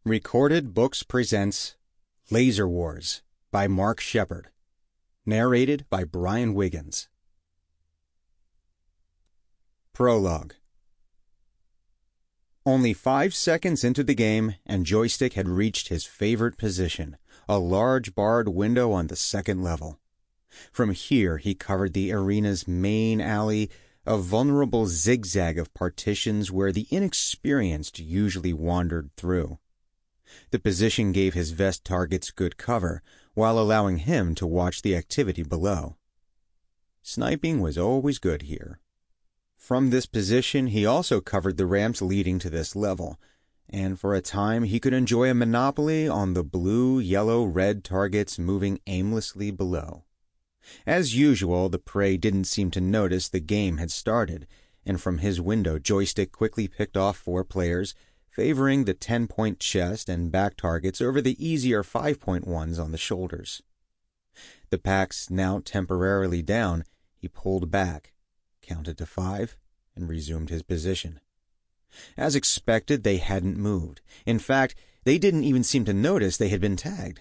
Recorded Books presents Laser Wars by Mark Shepard. Narrated by Brian Wiggins. Prologue. Only 5 seconds into the game, and Joystick had reached his favorite position, a large barred window on the second level. From here he covered the arena's main alley, a vulnerable zigzag of partitions where the inexperienced usually wandered through. The position gave his vest targets good cover, while allowing him to watch the activity below. Sniping was always good here. From this position he also covered the ramps leading to this level, and for a time he could enjoy a monopoly on the blue, yellow, red targets moving aimlessly below. As usual, the prey didn't seem to notice the game had started, and from his window Joystick quickly picked off 4 players, favoring the 10-point chest and back targets over the easier 5-point ones on the shoulders. The packs now temporarily down, he pulled back, counted to 5, and resumed his position. As expected, they hadn't moved. In fact, they didn't even seem to notice they had been tagged.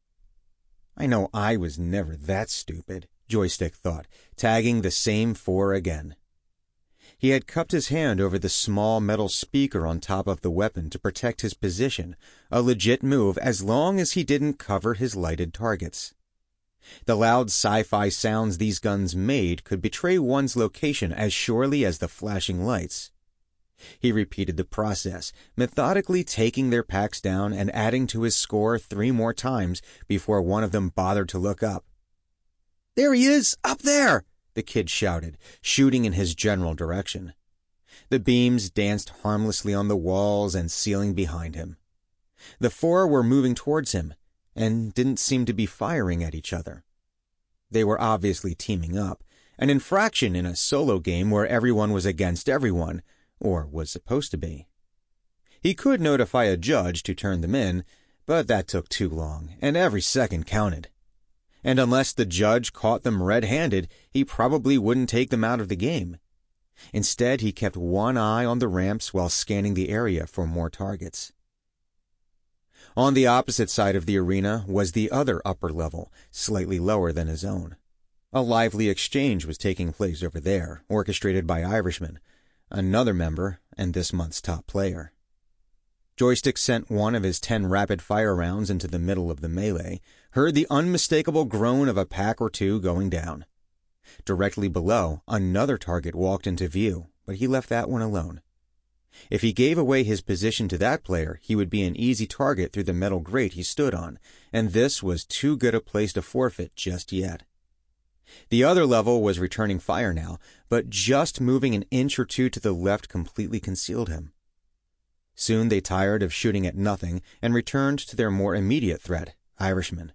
I know I was never that stupid, Joystick thought, tagging the same 4 again. He had cupped his hand over the small metal speaker on top of the weapon to protect his position, a legit move as long as he didn't cover his lighted targets. The loud sci-fi sounds these guns made could betray one's location as surely as the flashing lights. He repeated the process, methodically taking their packs down and adding to his score 3 more times before one of them bothered to look up. "There he is, up there!" the kid shouted, shooting in his general direction. The beams danced harmlessly on the walls and ceiling behind him. The 4 were moving towards him, and didn't seem to be firing at each other. They were obviously teaming up, an infraction in a solo game where everyone was against everyone, or was supposed to be. He could notify a judge to turn them in, but that took too long, and every second counted. And unless the judge caught them red-handed, he probably wouldn't take them out of the game. Instead, he kept one eye on the ramps while scanning the area for more targets. On the opposite side of the arena was the other upper level, slightly lower than his own. A lively exchange was taking place over there, orchestrated by Irishman, another member and this month's top player. Joystick sent one of his 10 rapid-fire rounds into the middle of the melee, heard the unmistakable groan of a pack or 2 going down. Directly below, another target walked into view, but he left that one alone. If he gave away his position to that player, he would be an easy target through the metal grate he stood on, and this was too good a place to forfeit just yet. The other level was returning fire now, but just moving an inch or 2 to the left completely concealed him. Soon they tired of shooting at nothing and returned to their more immediate threat, Irishman.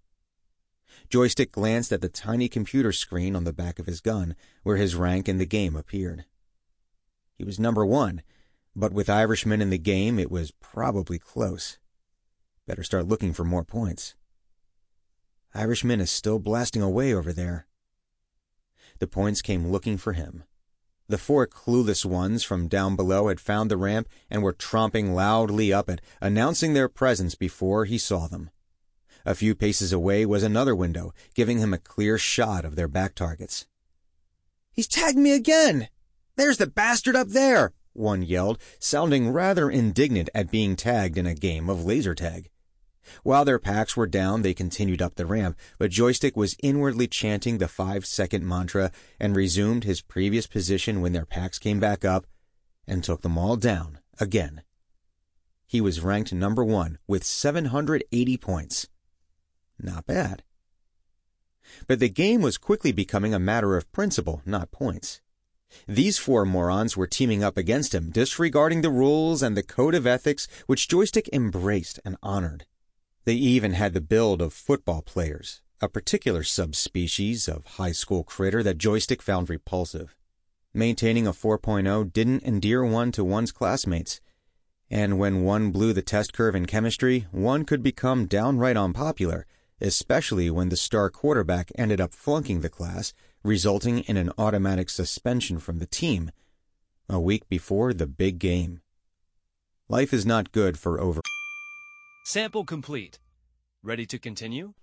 Joystick glanced at the tiny computer screen on the back of his gun, where his rank in the game appeared. He was number 1, but with Irishman in the game, it was probably close. Better start looking for more points. Irishman is still blasting away over there. The points came looking for him. The 4 clueless ones from down below had found the ramp and were tromping loudly up it, announcing their presence before he saw them. A few paces away was another window, giving him a clear shot of their back targets. "He's tagged me again! There's the bastard up there!" one yelled, sounding rather indignant at being tagged in a game of laser tag. While their packs were down, they continued up the ramp, but Joystick was inwardly chanting the 5-second mantra and resumed his previous position when their packs came back up and took them all down again. He was ranked number 1 with 780 points. Not bad. But the game was quickly becoming a matter of principle, not points. These 4 morons were teaming up against him, disregarding the rules and the code of ethics which Joystick embraced and honored. They even had the build of football players, a particular subspecies of high school critter that Joystick found repulsive. Maintaining a 4.0 didn't endear one to one's classmates, and when one blew the test curve in chemistry, one could become downright unpopular, especially when the star quarterback ended up flunking the class, resulting in an automatic suspension from the team, a week before the big game. Life is not good for over... Sample complete. Ready to continue?